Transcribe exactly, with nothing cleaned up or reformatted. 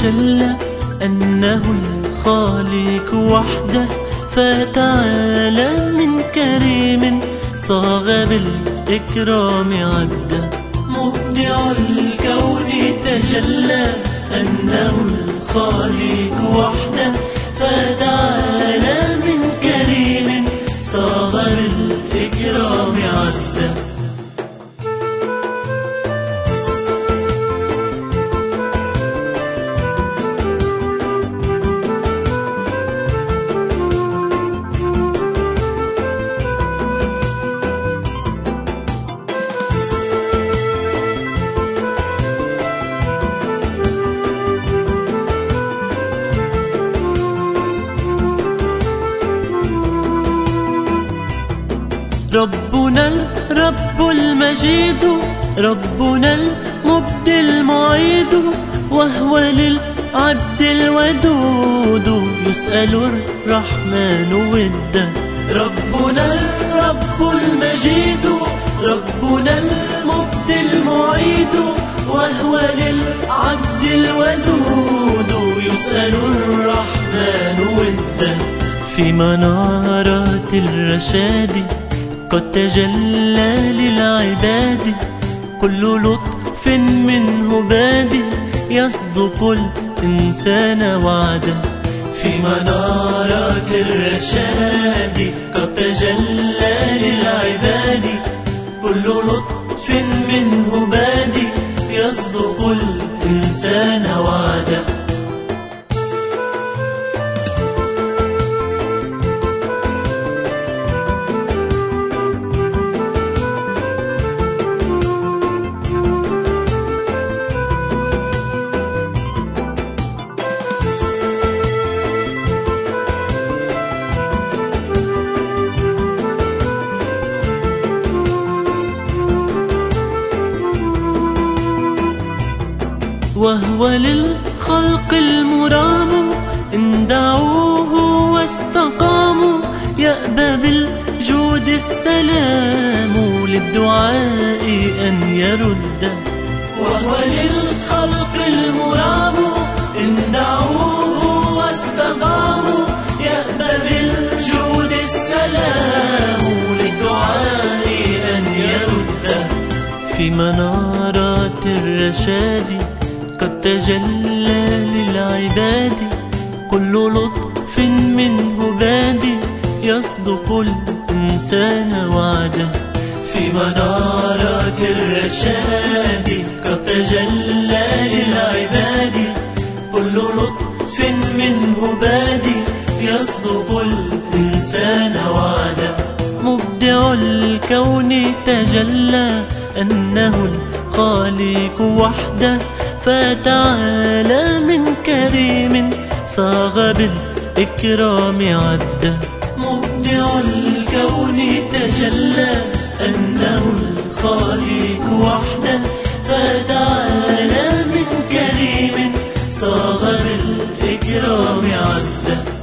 تجلى أنه الخالق وحده، فتعالى من كريم صاغ بالإكرام عبده. مبدع الكون تجلى أنه الخالق وحده، فتعالى من كريم صاغ بالإكرام عبده. ربنا الرب المجيد، ربنا المبدي المعيد، وهو للعبد الودود يسأل الرحمن وده. ربنا الرب المجيد، ربنا المبدي المعيد، وهو للعبد الودود يسأل الرحمن وده. في منارات الرشاد قد تجلى للعباد، كل لطف منه بادي يصدق الإنسان وعده. في منارات الرشاد قد تجلى للعباد، كل لطف منه بادي يصدق الإنسان وعده. وهو للخلق المرام، إن دعوه واستقاموا يأبى بالجود السلام للدعاء أن يرد. وهو للخلق المرام، إن دعوه واستقاموا يأبى بالجود السلام للدعاء أن يرد. في منارات الرشاد قد تجلى للعباد، كل لطف منه بادي يصدق الإنسان وعده. في منارات الرشاد قد تجلى للعباد، كل لطف منه بادي يصدق الإنسان وعده. مبدع الكون تجلى أنه الخالق وحده، فتعالى من كريم صاغ بالإكرام عبده. مبدع الكون تجلى أنه الخالق وحده، فتعالى من كريم صاغ بالإكرام عبده.